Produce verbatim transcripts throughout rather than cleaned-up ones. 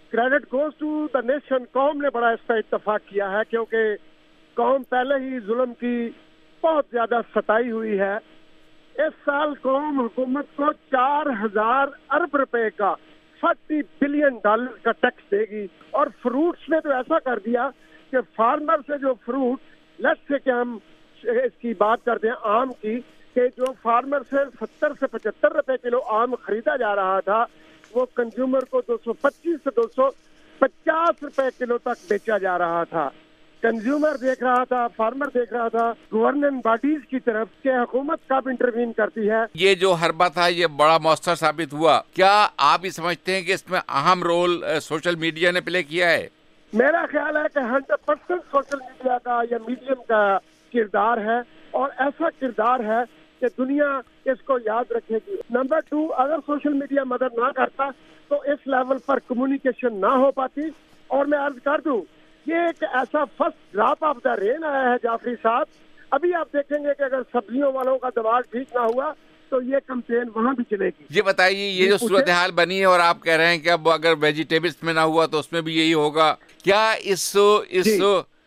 Credit goes to the nation. قوم نے بڑا اس پہ اتفاق کیا ہے کیونکہ قوم پہلے ہی ظلم کی بہت زیادہ ستائی ہوئی ہے. اس سال قوم حکومت کو چار ہزار ارب روپے کا فورٹی بلین ڈالر کا ٹیکس دے گی. اور فروٹس نے تو ایسا کر دیا کہ فارمر سے جو فروٹ لیٹ سے کہ ہم اس کی بات کرتے ہیں آم کی, کہ جو فارمر سے ستر سے پچہتر روپے کلو آم خریدا جا رہا تھا وہ کنزیومر کو دو سو پچیس سے دو سو پچاس روپے کلو تک بیچا جا رہا تھا. کنزیومر دیکھ رہا تھا, فارمر دیکھ رہا تھا گورننگ باڈیز کی طرف کہ حکومت کب انٹروین کرتی ہے. یہ جو حربہ تھا یہ بڑا مؤثر ثابت ہوا. کیا آپ یہ سمجھتے ہیں کہ اس میں اہم رول سوشل میڈیا نے پلے کیا ہے؟ میرا خیال ہے کہ ہنڈریڈ پرسینٹ سوشل میڈیا کا یا میڈیم کا کردار ہے, اور ایسا کردار ہے کہ دنیا اس کو یاد رکھے گی. نمبر ٹو, اگر سوشل میڈیا مدد نہ کرتا تو اس لیول پر کمیونیکیشن نہ ہو پاتی. اور میں عرض کر دوں یہ ایک ایسا first drop of the rain آیا ہے جعفری صاحب. ابھی آپ دیکھیں گے کہ اگر سبزیوں والوں کا دماغ ٹھیک نہ ہوا تو یہ کمپین وہاں بھی چلے گی. یہ بتائیے, یہ جو صورتحال بنی ہے اور آپ کہہ رہے ہیں کہ اب اگر ویجیٹیبلس میں نہ ہوا تو اس میں بھی یہی ہوگا, کیا اس اس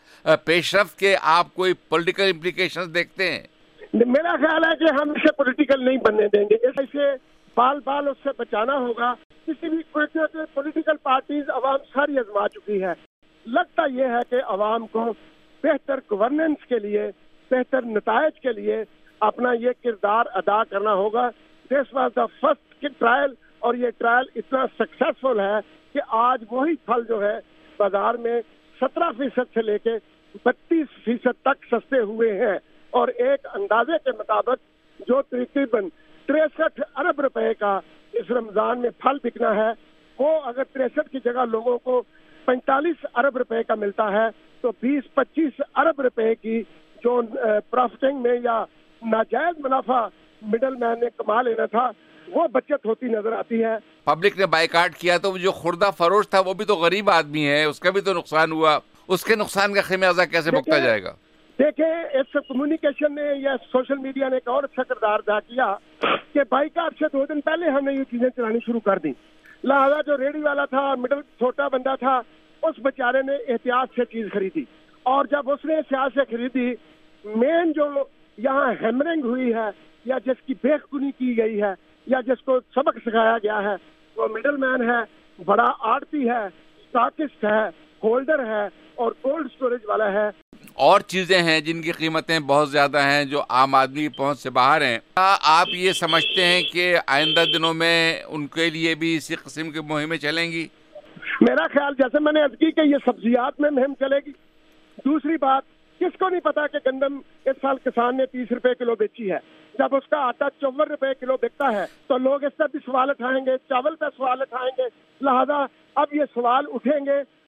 پیش رفت کے آپ کوئی پولیٹیکل امپلیکیشن دیکھتے ہیں؟ میرا خیال ہے کہ ہم اسے پولیٹیکل نہیں بننے دیں گے. اسے بال بال اس سے بچانا ہوگا. کسی بھی پولیٹیکل پارٹیز عوام ساری آزما چکی ہے. لگتا یہ ہے کہ عوام کو بہتر گورننس کے لیے, بہتر نتائج کے لیے اپنا یہ کردار ادا کرنا ہوگا. This was the first trial, اور یہ ٹرائل اتنا سکسیسفل ہے کہ آج وہی پھل جو ہے بازار میں سترہ فیصد سے لے کے بتیس فیصد تک سستے ہوئے ہیں. اور ایک اندازے کے مطابق جو تقریباً تریسٹھ ارب روپے کا اس رمضان میں پھل بکنا ہے, وہ اگر تریسٹھ کی جگہ لوگوں کو پینتالیس ارب روپے کا ملتا ہے تو بیس پچیس ارب روپے کی جو پروفٹنگ میں یا ناجائز منافع مڈل مین نے کما لینا تھا وہ بچت ہوتی نظر آتی ہے. پبلک نے بائیکاٹ کیا تو جو خوردہ فروش تھا وہ بھی تو غریب آدمی ہے, اس کا بھی تو نقصان ہوا. اس کے نقصان کا خمیازہ کیسے بھگتا جائے گا؟ دیکھیں, اس کمیونیکیشن نے یا سوشل میڈیا نے ایک اور اچھا کردار ادا کیا کہ بائیکاٹ سے دو دن پہلے ہم نے یہ چیزیں چلانی شروع کر دی. لہذا جو ریڈی والا تھا, مڈل چھوٹا بندہ تھا, اس بیچارے نے احتیاط سے چیز خریدی. اور جب اس نے احتیاط سے خریدی, مین جو یہاں ہیمرنگ ہوئی ہے یا جس کی بے خونی کی گئی ہے یا جس کو سبق سکھایا گیا ہے وہ مڈل مین ہے, بڑا آڑتی ہے, اسٹاکسٹ ہے, ہولڈر ہے اور کولڈ اسٹوریج والا ہے. اور چیزیں ہیں جن کی قیمتیں بہت زیادہ ہیں جو عام آدمی کی پہنچ سے باہر ہیں. کیا آپ یہ سمجھتے ہیں کہ آئندہ دنوں میں ان کے لیے بھی اسی قسم کی مہمیں چلیں گی؟ میرا خیال جیسے میں نے عرض کی کہ یہ سبزیات میں مہم چلے گی. دوسری بات, کس کو نہیں پتا کہ گندم اس سال کسان نے تیس روپے کلو بیچی ہے. جب اس کا آٹا چون روپے کلو بکتا ہے تو لوگ اس پر بھی سوال اٹھائیں گے, چاول پہ سوال اٹھائیں گے. لہذا اب یہ سوال اٹھیں گے